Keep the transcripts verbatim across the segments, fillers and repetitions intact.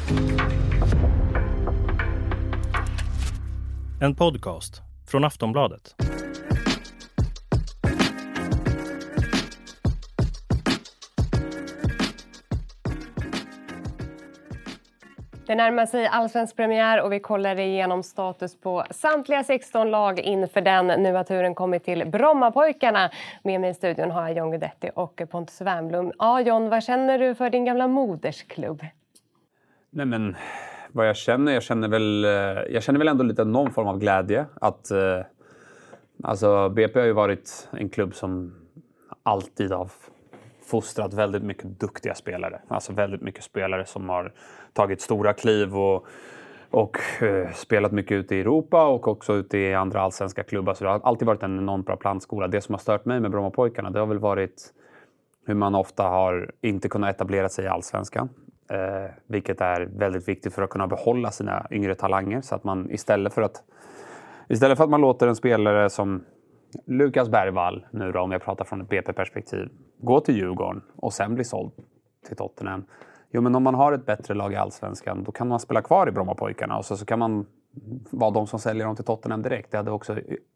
En podcast från Aftonbladet. Det närmar sig allsvensk premiär och vi kollar igenom status på samtliga sexton lag inför den. Nu har turen kommit till Brommapojkarna. Med mig i studion har jag John Guidetti och Pontus Wernbloom. Ja, John, vad känner du för din gamla modersklubb? Nej, men vad jag känner, jag känner väl, jag känner väl ändå lite någon form av glädje. Att, eh, alltså B P har ju varit en klubb som alltid har fostrat väldigt mycket duktiga spelare. Alltså väldigt mycket spelare som har tagit stora kliv och, och eh, spelat mycket ute i Europa och också ute i andra allsvenska klubbar. Så det har alltid varit en enormt bra plantskola. Det som har stört mig med Brommapojkarna, det har väl varit hur man ofta har inte kunnat etablera sig i allsvenskan. Eh, vilket är väldigt viktigt för att kunna behålla sina yngre talanger. Så att man istället för att, istället för att man låter en spelare som Lukas Bergvall, nu då, om jag pratar från ett B P-perspektiv, gå till Djurgården och sen bli såld till Tottenham. Jo, men om man har ett bättre lag i allsvenskan, då kan man spela kvar i Brommapojkarna och så, så kan man vara de som säljer dem till Tottenham direkt. Det hade också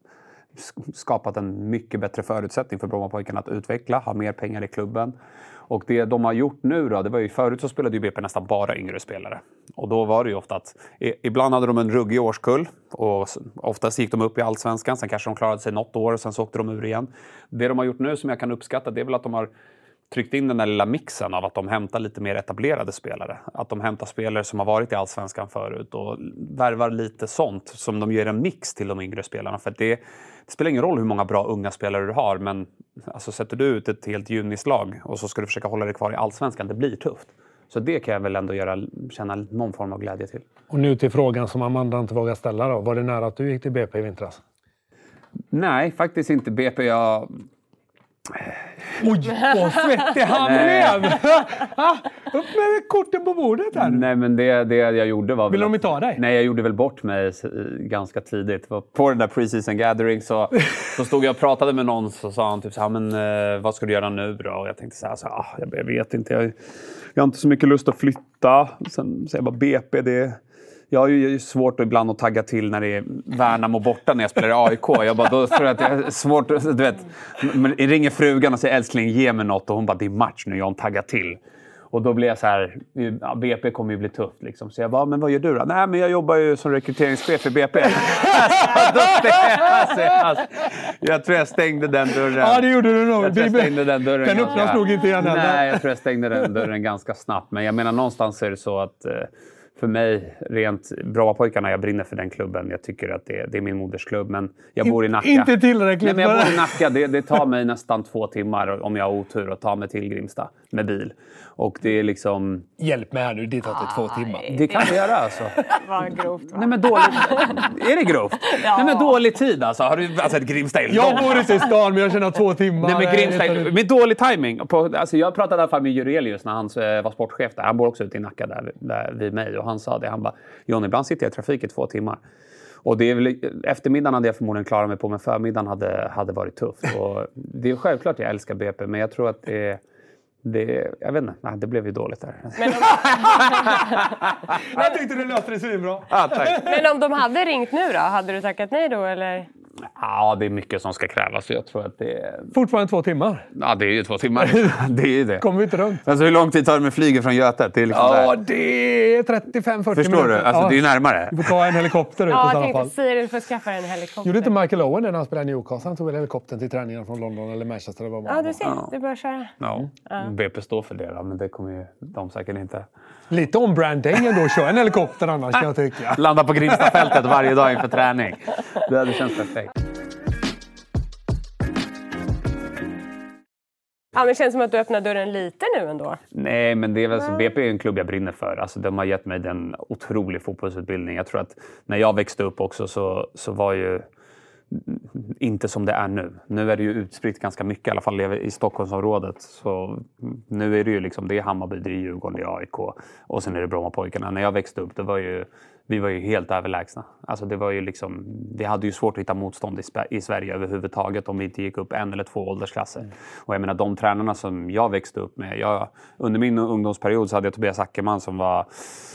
skapat en mycket bättre förutsättning för Brommapojkarna att utveckla, ha mer pengar i klubben. Och det de har gjort nu då, det var ju förut så spelade ju B P nästan bara yngre spelare. Och då var det ju ofta att, ibland hade de en ruggig årskull och oftast gick de upp i allsvenskan, sen kanske de klarade sig något år och sen så åkte de ur igen. Det de har gjort nu som jag kan uppskatta, det är väl att de har tryckt in den där lilla mixen av att de hämtar lite mer etablerade spelare. Att de hämtar spelare som har varit i allsvenskan förut och värvar lite sånt som de gör en mix till de yngre spelarna. För att det, det spelar ingen roll hur många bra unga spelare du har, men alltså, sätter du ut ett helt junislag och så ska du försöka hålla dig kvar i allsvenskan, det blir tufft. Så det kan jag väl ändå göra, känna någon form av glädje till. Och nu till frågan som Amanda inte vågar ställa då. Var det nära att du gick till B P i vintras? Nej, faktiskt inte B P. Jag... Oj, vad svettig han blev! Upp med korten på bordet här. Nej, men det, det jag gjorde var... Vill de inte ta dig? Nej, jag gjorde väl bort mig ganska tidigt. På den där pre-season gathering så, så stod jag och pratade med någon, så sa han typ så här, men eh, vad ska du göra nu då? Och jag tänkte så här, så, ah, jag, jag vet inte, jag, jag har inte så mycket lust att flytta. Sen så jag bara, B P, det... Jag har ju svårt ibland att tagga till när det är Värnamo borta när jag spelar i A I K. Jag bara, då tror jag att det är svårt, du vet. Ringer frugan och säger, älskling, ge mig något. Och hon bara, det är match nu, jag taggar till. Och då blir jag så här, ja, B P kommer ju bli tufft liksom. Så jag bara, men vad gör du då? Nej, men jag jobbar ju som rekryteringschef för B P. alltså, alltså, jag tror jag stängde den dörren. Ja, det gjorde du nog. Jag tror jag stängde den dörren. Den öppnas nog inte igen. Nej, jag tror jag stängde den dörren ganska snabbt. Men jag menar, någonstans är det så att... För mig, rent Brommapojkarna, jag brinner för den klubben. Jag tycker att det är, det är min modersklubb. Men jag bor i Nacka. Inte tillräckligt. Nej, men jag bor i Nacka. Det, det tar mig nästan två timmar om jag har otur att ta mig till Grimsta med bil. Och det är liksom... Hjälp mig här nu, det tar det två timmar. Det kan vi göra alltså. Vad grovt, va? Nej, men dåligt... Är det grovt? Ja. Nej, men dålig tid alltså. Har du... Alltså, Grimsta är jag bor inte i stan, men jag känner två timmar. Nej, men Grimsta är... Med dålig timing. På... Alltså, jag pratade i alla fall med Jurelius när han var sportchef där. Han bor också ute i Nacka där, där vid mig. Och han sa det. Han bara, John, ibland sitter jag i trafik i två timmar. Och det är väl, eftermiddagen hade jag förmodligen klarat mig på, men förmiddagen hade, hade varit tufft. Och det är självklart jag älskar B P, men jag tror att det är... Det, jag vet inte, nej, det blev ju dåligt där. Men om... jag tyckte du löste det så bra. Ja, tack. Men om de hade ringt nu då, hade du tackat nej då eller? Ja, det är mycket som ska krävas, så jag tror att det är... Fortfarande två timmar. Ja, det är ju två timmar. Det är ju det. Kommer vi inte runt. Alltså hur lång tid tar det med flyget från Götet? Det är liksom ja, där. det är trettiofem fyrtio Förstår minuter. du? Alltså ja. det är ju närmare. Vi får ta en helikopter ut ja, i alla fall. jag tänkte säga det för att skaffa en helikopter. Gjorde inte Michael Owen när han spelade i Newcastle? Han tog väl helikoptern till träningen från London eller Manchester? Eller vad ja, du ser. Ja. Du börjar köra. Ja, mm. B P står för det då, men det kommer ju de säkert inte. Lite om branding ändå. Kör en helikopter annars kan jag tycka. Landa på Grimstafältet varje dag inför träning. Det hade känts perfekt. Ja, men det känns som att du öppnar dörren lite nu ändå. Nej, men det är väl så, B P är en klubb jag brinner för. Alltså, de har gett mig en otrolig fotbollsutbildning. Jag tror att när jag växte upp också så, så var ju inte som det är nu. Nu är det ju utspritt ganska mycket, i alla fall i Stockholmsområdet. Så nu är det ju liksom, det är Hammarby, det är Djurgården, det är A I K och sen är det Brommapojkarna. När jag växte upp, det var ju, vi var ju helt överlägsna. Alltså det var ju liksom, vi hade ju svårt att hitta motstånd i, i Sverige överhuvudtaget om vi inte gick upp en eller två åldersklasser. Mm. Och jag menar, de tränarna som jag växte upp med, jag, under min ungdomsperiod så hade jag Tobias Ackerman som var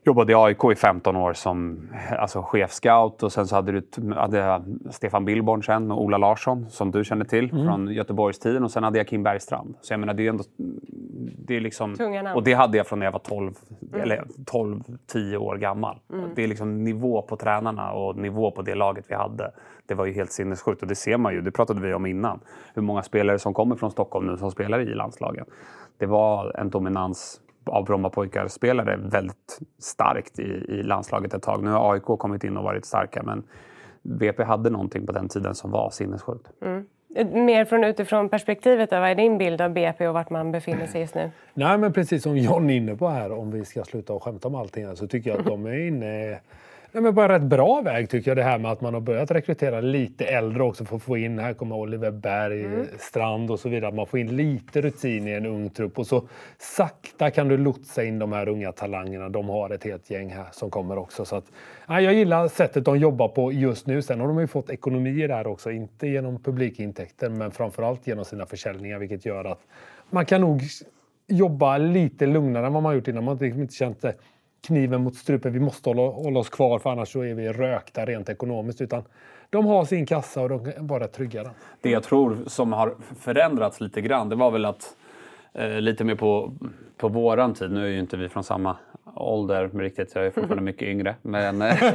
jobbade i A I K i femton år som alltså, chefscout och sen så hade du hade Stefan Billborn sen och Ola Larsson som du känner till mm. från Göteborgstiden och sen hade jag Kim Bergstrand. Så jag menar det är ändå det är liksom och det hade jag från när jag var tolv mm. eller tolv tio år gammal. Mm. Det är liksom nivå på tränarna och nivå på det laget vi hade. Det var ju helt sinnessjukt och det ser man ju, det pratade vi om innan. Hur många spelare som kommer från Stockholm nu som spelar i landslagen. Det var en dominans av Brommapojkar spelare väldigt starkt i, i landslaget ett tag. Nu har A I K kommit in och varit starka men B P hade någonting på den tiden som var sinnessjukt. Mm. Mer från utifrån perspektivet då, vad är din bild av B P och vart man befinner sig just nu? Nej men precis som John är inne på här, om vi ska sluta och skämta om allting här, så tycker jag att de är inne Nej, men bara rätt bra väg tycker jag det här med att man har börjat rekrytera lite äldre också för att få in, här kommer Oliver Berg, mm. Strand och så vidare. Man får in lite rutin i en ung trupp och så sakta kan du lotsa in de här unga talangerna. De har ett helt gäng här som kommer också. Så att, ja, jag gillar sättet de jobbar på just nu. Sen har de ju fått ekonomier där också, inte genom publikintäkter men framförallt genom sina försäljningar, vilket gör att man kan nog jobba lite lugnare än vad man gjort innan. Man har inte känt det. Kniven mot strupen, vi måste hålla, hålla oss kvar för annars så är vi rökta rent ekonomiskt, utan de har sin kassa och de kan vara trygga. Det jag tror som har förändrats lite grann, det var väl att eh, lite mer på, på våran tid, nu är ju inte vi från samma ålder men riktigt, jag är fortfarande mycket yngre, men,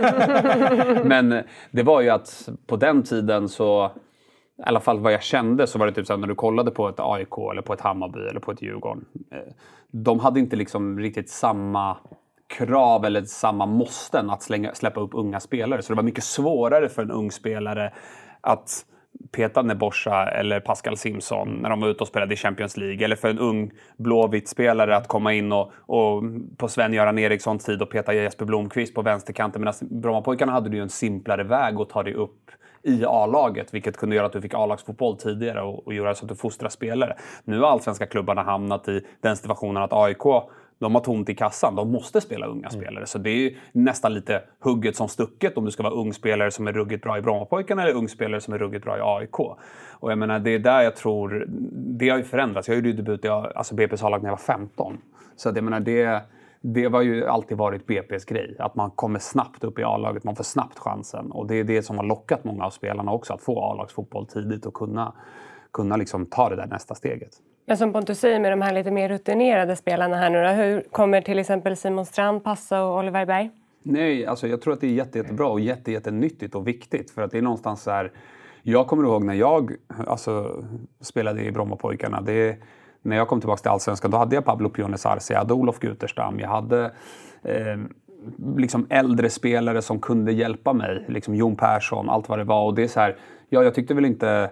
men det var ju att på den tiden så i alla fall vad jag kände så var det typ så här, när du kollade på ett A I K eller på ett Hammarby eller på ett Djurgården, eh, de hade inte liksom riktigt samma krav eller samma måsten att slänga, släppa upp unga spelare. Så det var mycket svårare för en ung spelare att peta Neboscha eller Pascal Simpson när de var ute och spelade i Champions League. Eller för en ung Blåvitt-spelare att komma in och, och på Sven-Göran Erikssons tid och peta Jesper Blomqvist på vänsterkanten. Medan Brommapojkarna hade du ju en simplare väg att ta dig upp i A-laget, vilket kunde göra att du fick A-lagsfotboll tidigare och, och göra så att du fostrar spelare. Nu har allsvenska klubbarna hamnat i den situationen att A I K, de har tomt i kassan. De måste spela unga mm. spelare. Så det är ju nästan lite hugget som stucket om du ska vara ung spelare som är ruggigt bra i Brommapojkarna eller ung spelare som är ruggigt bra i A I K. Och jag menar, det är där jag tror, det har ju förändrats. Jag gjorde ju debut i alltså B P:s A-lag när jag var femton. Så att jag menar, det, det var ju alltid varit B P:s grej. Att man kommer snabbt upp i A-laget, man får snabbt chansen. Och det är det som har lockat många av spelarna också, att få A-lagsfotboll tidigt och kunna, kunna liksom ta det där nästa steget. Men som Pontus säger med de här lite mer rutinerade spelarna här nu då, hur kommer till exempel Simon Strand passa och Oliver Berg? Nej, alltså jag tror att det är jätte, jättebra och jätte, jättenyttigt och viktigt. För att det är någonstans så här, jag kommer ihåg när jag alltså, spelade i Brommapojkarna, det, när jag kom tillbaka till Allsvenskan, då hade jag Pablo Piones Arce, jag hade Olof Guterstam, jag hade eh, liksom äldre spelare som kunde hjälpa mig, liksom Jon Persson, allt vad det var. Och det är så här, ja, jag tyckte väl inte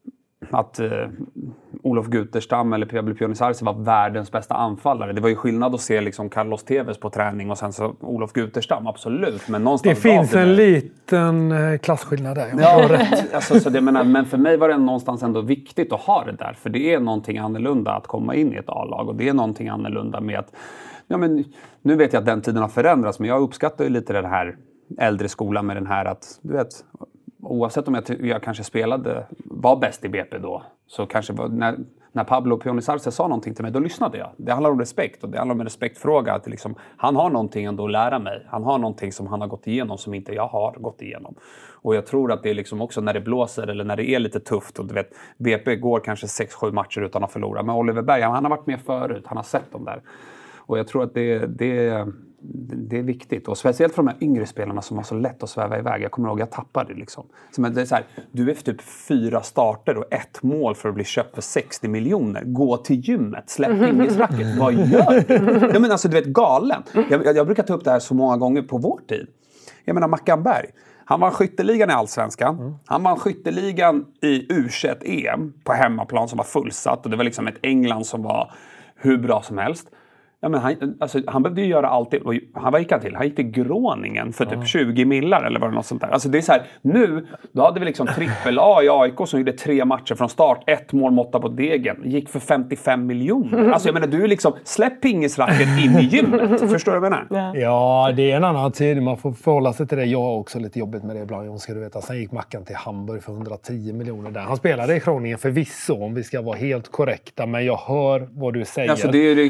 att eh, Olof Guterstam eller Pablo Piones Arce var världens bästa anfallare. Det var ju skillnad att se liksom Carlos Tevez på träning och sen så Olof Guterstam, absolut. Men någonstans det finns det en liten klasskillnad där. Ja, rätt. Alltså, så det menar, men för mig var det någonstans ändå viktigt att ha det där. För det är någonting annorlunda att komma in i ett A-lag. Och det är någonting annorlunda med att, ja men nu vet jag att den tiden har förändrats, men jag uppskattar ju lite den här äldre skolan med den här att, du vet, oavsett om jag, jag kanske spelade, var bäst i B P då, så kanske var, när, när Pablo Piones Arce sa någonting till mig, då lyssnade jag. Det handlar om respekt och det handlar om en respektfråga. Att liksom, han har någonting ändå att lära mig. Han har någonting som han har gått igenom som inte jag har gått igenom. Och jag tror att det är liksom också när det blåser eller när det är lite tufft. Och du vet, B P går kanske sex sju matcher utan att förlora. Men Oliver Berg, han har varit med förut. Han har sett dem där. Och jag tror att det, det, det är viktigt. Och speciellt för de här yngre spelarna som har så lätt att sväva iväg. Jag kommer ihåg, jag tappade det liksom. Så det är så här, du är för typ fyra starter och ett mål för att bli köpt för sextio miljoner. Gå till gymmet, släpp pingisracket. Vad gör du? Jag menar, alltså, du vet, galen. Jag, jag, jag brukar ta upp det här så många gånger på vår tid. Jag menar, Mackan Berg. Han vann skytteligan i Allsvenskan. Mm. Han vann skytteligan i U tjugoett E M på hemmaplan som var fullsatt. Och det var liksom ett England som var hur bra som helst. Ja, men han, alltså, han behövde ju göra allt. Han var gick han till. Han gick till Groningen för typ mm. tjugo millar eller vad det något sånt där. Alltså det är så här, nu då hade vi liksom trippel A i A I K som gjorde tre matcher från start. Ett mål, måtta på degen. Gick för femtiofem miljoner. Alltså jag menar, du är liksom, släpp pingisracket in i gymmet. Förstår du vad jag menar? Ja, det är en annan tid. Man får förhålla sig till det. Jag har också lite jobbigt med det ibland. Jag ska du veta. Sen gick Mackan till Hamburg för hundratio miljoner där. Han spelade i Groningen förvisso, om vi ska vara helt korrekta. Men jag hör vad du säger. Alltså det är ju...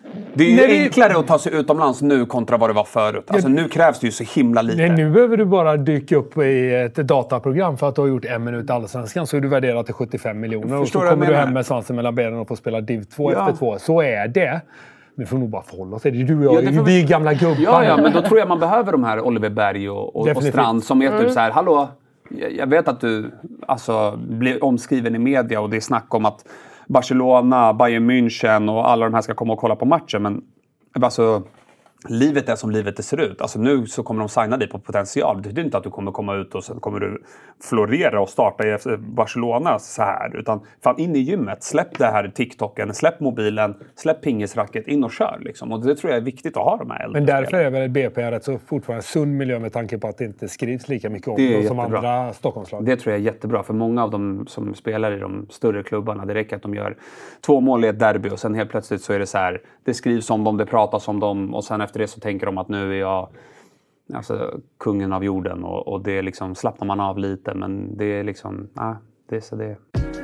Det är ju Nej, enklare att ta sig utomlands nu kontra vad det var förut. Alltså nu krävs det ju så himla lite. Nej, nu behöver du bara dyka upp i ett dataprogram för att du har gjort en minut i Allsvenskan, så är du värderad till sjuttiofem miljoner. Och så kommer du hem med svansen mellan benen och får spela div två ja. efter två. Så är det. Vi får nog bara förhålla oss till det. Du och jag, ja, vi... vi är gamla gubbar. Ja, ja, men då tror jag man behöver de här Oliver Berg och, och, och Strand som är typ mm. så här, hallå, jag vet att du alltså, blir omskriven i media och det är snack om att Barcelona, Bayern München och alla de här ska komma och kolla på matchen, men alltså, livet är som livet det ser ut. Alltså nu så kommer de signa dig på potential. Det betyder inte att du kommer komma ut och sen kommer du florera och starta i Barcelona så här. Utan fan in i gymmet, släpp det här TikToken, släpp mobilen, släpp pingisracket, in och kör liksom. Och det tror jag är viktigt att ha de här äldre. Men därför är väl B P en rätt så fortfarande sund miljö med tanke på att det inte skrivs lika mycket om det som andra Stockholmslag. Det tror jag är jättebra, för många av dem som spelar i de större klubbarna, det räcker att de gör två mål i ett derby och sen helt plötsligt så är det så här, det skrivs om dem, det pratas om dem och sen efter det så tänker de att nu är jag alltså, kungen av jorden och, och det liksom slappnar man av lite, men det är liksom, ja, det är så det är.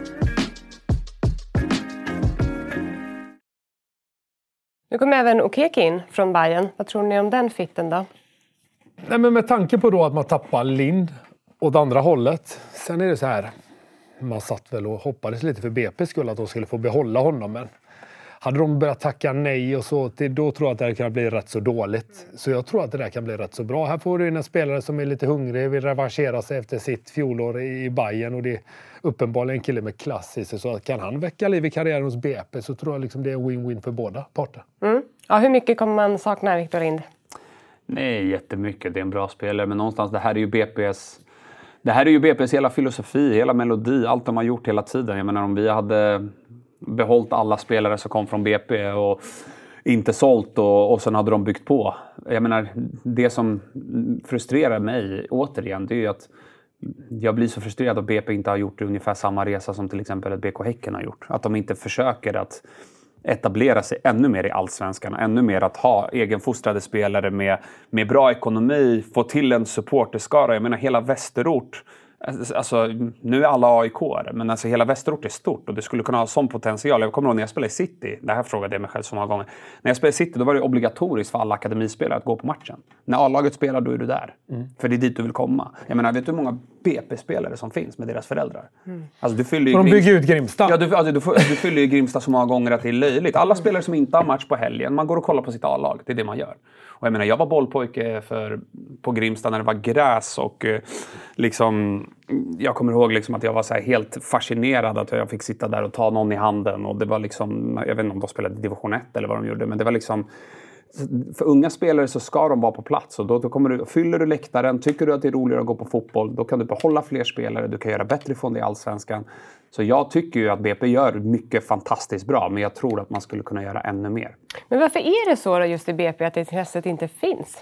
Nu kommer även Okeke in från Bayern. Vad tror ni om den fitten då? Nej, men med tanke på då att man tappar Lind åt andra hållet. Sen är det så här, man satt väl och hoppades lite för B P skull att de skulle få behålla honom, men hade de börjat tacka nej och så, till, då tror jag att det här kan bli rätt så dåligt. Så jag tror att det där kan bli rätt så bra. Här får du in en spelare som är lite hungrig, vill revanschera sig efter sitt fjolår i Bayern. Och det är uppenbarligen en kille med klass i sig. Så att kan han väcka liv i karriären hos B P så tror jag liksom det är win-win för båda parter. Mm. Ja, hur mycket kommer man sakna Victor Lind? Nej, jättemycket. Det är en bra spelare. Men någonstans, det här är ju B P:s... Det här är ju B P:s hela filosofi, hela melodi, allt de har gjort hela tiden. Jag menar, om vi hade behållit alla spelare som kom från B P och inte sålt och, och sen hade de byggt på. Jag menar, det som frustrerar mig återigen, det är ju att jag blir så frustrerad att B P inte har gjort ungefär samma resa som till exempel ett B K Häcken har gjort. Att de inte försöker att etablera sig ännu mer i allsvenskan, ännu mer att ha egenfostrade spelare med, med bra ekonomi, få till en supporterskara. Jag menar, hela Västerort, alltså nu är alla A I K-are, men alltså hela Västerort är stort och det skulle kunna ha sån potential. Jag kommer ihåg när jag spelade i City, det här frågade jag mig själv så många gånger. När jag spelade i City, då var det obligatoriskt för alla akademispelare att gå på matchen. När A-laget spelar, då är du där. Mm. För det är dit du vill komma. Jag menar, vet du hur många B P-spelare som finns med deras föräldrar? Mm. Alltså, du fyller ju de bygger ut Grimsta. Ja, du, alltså, du, du fyller ju Grimsta så många gånger att det är löjligt. Alla spelare som inte har match på helgen, man går och kollar på sitt A-lag. Det är det man gör. Och jag menar, jag var bollpojke för, på Grimsta när det var gräs och liksom, jag kommer ihåg liksom att jag var så här helt fascinerad att jag fick sitta där och ta någon i handen och det var liksom, jag vet inte om de spelade division ett eller vad de gjorde, men det var liksom, för unga spelare så ska de vara på plats och då, då kommer du, fyller du läktaren, tycker du att det är roligare att gå på fotboll, då kan du behålla fler spelare, du kan göra bättre från det i allsvenskan. Så jag tycker ju att B P gör mycket fantastiskt bra, men jag tror att man skulle kunna göra ännu mer. Men varför är det så då just i B P att intresset inte finns?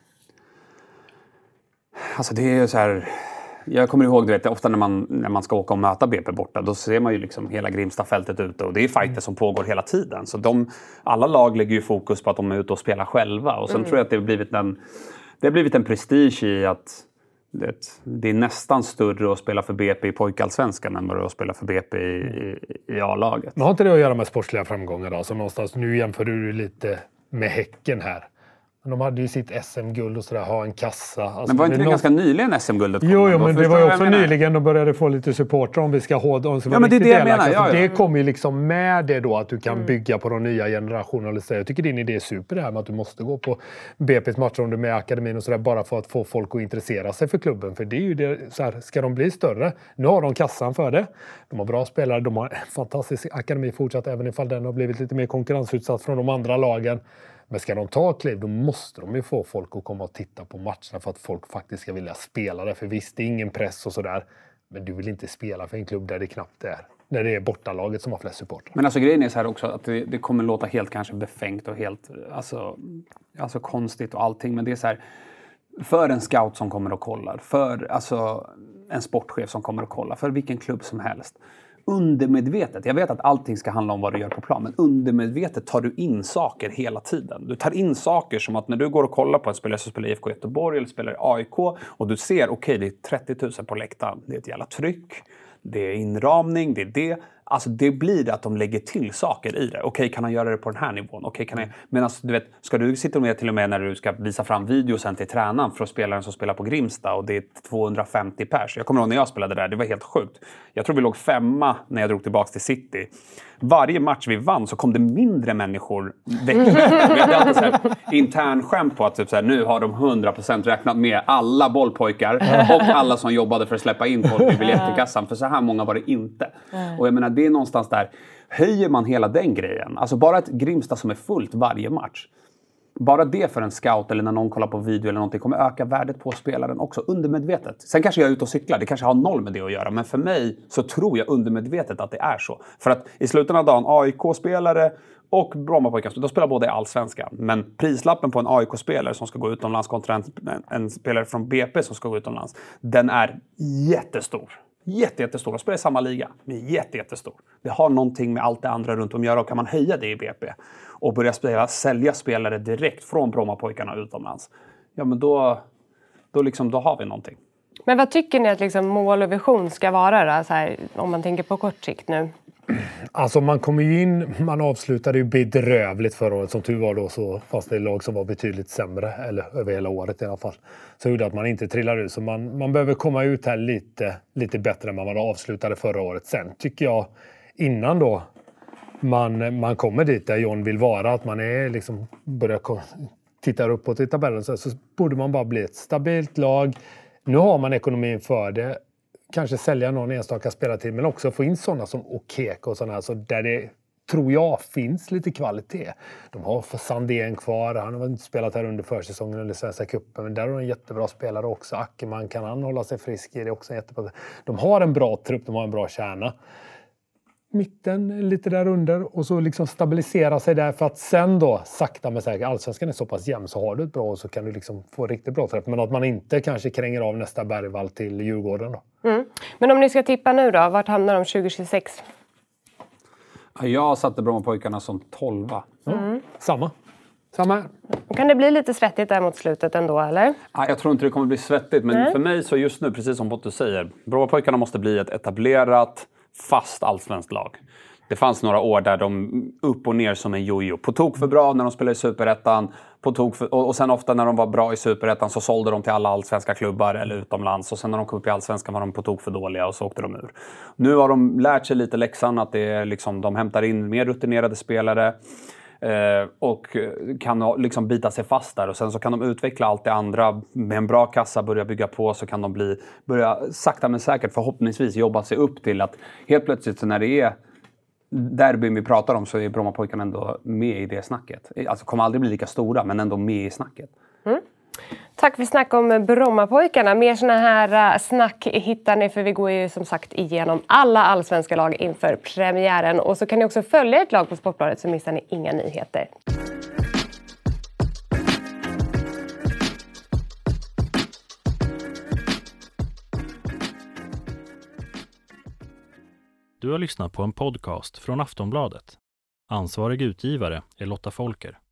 Alltså det är ju så här, jag kommer ihåg, du vet, ofta när man, när man ska åka och möta B P borta, då ser man ju liksom hela Grimstafältet ute och det är fighter som pågår hela tiden. Så de, alla lag lägger ju fokus på att de är ute och spelar själva och sen mm. tror jag att det har blivit en, det har blivit en prestige i att det, det är nästan större att spela för B P i pojkallsvenskan än vad det är att spela för B P i, i, i A-laget. Men har inte det att göra med sportsliga framgångar då? Så någonstans, nu jämför du lite med Häcken här. Men de hade ju sitt S M-guld och sådär, ha en kassa. Alltså, men var inte det någon... ganska nyligen S M-guldet kom? Jo, jo men det var ju också nyligen de började få lite supporter om vi ska ha dem. Ja, men det är det jag menar. Ja, ja. Det kommer ju liksom med det då att du kan mm. bygga på de nya generationerna. Jag tycker din idé är super det här med att du måste gå på B P:s matcher om du är med i akademin och sådär bara för att få folk att intressera sig för klubben. För det är ju det, så här, ska de bli större? Nu har de kassan för det. De har bra spelare, de har en fantastisk akademi fortsatt även ifall den har blivit lite mer konkurrensutsatt från de andra lagen. Men ska de ta kliv, då måste de ju få folk att komma och titta på matcherna för att folk faktiskt ska vilja spela det. För visst, det är ingen press och sådär. Men du vill inte spela för en klubb där det knappt är. När det är bortalaget som har flest supportrar. Men alltså grejen är så här också att det, det kommer låta helt kanske befängt och helt alltså, alltså konstigt och allting. Men det är så här, för en scout som kommer och kollar, för alltså, en sportchef som kommer och kollar, för vilken klubb som helst. Undermedvetet, jag vet att allting ska handla om vad du gör på plan, men undermedvetet tar du in saker hela tiden. Du tar in saker som att när du går och kollar på en spelare som spelar i I F K Göteborg eller spelar i A I K och du ser, okej, okay, det är trettio tusen på läktaren, det är ett jävla tryck, det är inramning, det är det. Alltså det blir det att de lägger till saker i det. Okej, kan han göra det på den här nivån? Okej, kan jag... Men alltså, du vet, ska du sitta med till och med när du ska visa fram video sen till tränaren för spelaren som spelar på Grimsta och det är tvåhundrafemtio pers. Jag kommer ihåg när jag spelade där, det var helt sjukt. Jag tror vi låg femma när jag drog tillbaka till City. Varje match vi vann så kom det mindre människor veckan. Vi hade alltid så här intern skämt på att typ så här, nu har de hundra procent räknat med alla bollpojkar och alla som jobbade för att släppa in folk i biljettkassan. För så här många var det inte. Och jag menar, det är någonstans där, höjer man hela den grejen. Alltså bara ett Grimsta som är fullt varje match. Bara det för en scout eller när någon kollar på video eller någonting kommer öka värdet på spelaren också undermedvetet. Sen kanske jag är ute och cyklar, det kanske har noll med det att göra. Men för mig så tror jag undermedvetet att det är så. För att i slutändan av dagen, A I K-spelare och Brommapojkar, de spelar båda i Allsvenskan. Men prislappen på en A I K-spelare som ska gå utomlands kontra en, en spelare från B P som ska gå utomlands, den är jättestor. Jätte, jättestor. De spelar i samma liga, men jätte, jättestor. Det har någonting med allt det andra runt om att göra, och kan man höja det i B P och börja spela, sälja spelare direkt från Brommapojkarna utomlands, ja men då, då, liksom, då har vi någonting. Men vad tycker ni att liksom mål och vision ska vara då, så här, om man tänker på kort sikt nu? Alltså man kommer ju in, man avslutade ju bedrövligt förra året, som tur var då, så fast det är lag som var betydligt sämre, eller över hela året i alla fall. Så gjorde att man inte trillar ut, så man, man behöver komma ut här lite, lite bättre än man var avslutade förra året. Sen tycker jag, innan då man, man kommer dit där John vill vara, att man är liksom, börjar titta uppåt i tabellen, så, så borde man bara bli ett stabilt lag. Nu har man ekonomin för det. Kanske sälja någon enstaka spelartid, men också få in sådana som Okeke och sådana här, så där det tror jag finns lite kvalitet. De har för Sandén kvar, han har inte spelat här under försäsongen eller Svenska cupen, men där har de en jättebra spelare också. Ackerman, kan han hålla sig frisk i det också, jättebra. De har en bra trupp, de har en bra kärna. Mitten lite där under och så liksom stabilisera sig där, för att sen då sakta men säkert, Allsvenskan är så pass jämn, så har du ett bra och så kan du liksom få riktigt bra träff, men att man inte kanske kränger av nästa Bergvall till Djurgården då. Mm. Men om ni ska tippa nu då, vart hamnar de tjugo tjugosex? Jag satte Brommapojkarna som tolva. Mm. Samma. Samma. Kan det bli lite svettigt där mot slutet ändå, eller? Ja, jag tror inte det kommer bli svettigt, men mm. för mig så just nu, precis som Pontus säger, Brommapojkarna måste bli ett etablerat, fast allsvenskt lag. Det fanns några år där de upp och ner som en jojo. På tok för bra när de spelade i Superettan. På tok för, och, och sen ofta när de var bra i Superettan så sålde de till alla allsvenska klubbar eller utomlands. Och sen när de kom upp i Allsvenskan var de på tok för dåliga och så åkte de ur. Nu har de lärt sig lite läxan att det är liksom, de hämtar in mer rutinerade spelare. Eh, och kan liksom bita sig fast där. Och sen så kan de utveckla allt det andra. Med en bra kassa börja bygga på, så kan de bli, börja sakta men säkert förhoppningsvis jobba sig upp till att helt plötsligt så när det är derbyn vi pratar om, så är Brommapojkarna ändå med i det snacket. Alltså kommer aldrig bli lika stora, men ändå med i snacket. Mm. Tack för snack om Brommapojkarna. Mer såna här snack hittar ni, för vi går ju som sagt igenom alla allsvenska lag inför premiären. Och så kan ni också följa ett lag på Sportbladet, så missar ni inga nyheter. Du har lyssnat på en podcast från Aftonbladet. Ansvarig utgivare är Lotta Folker.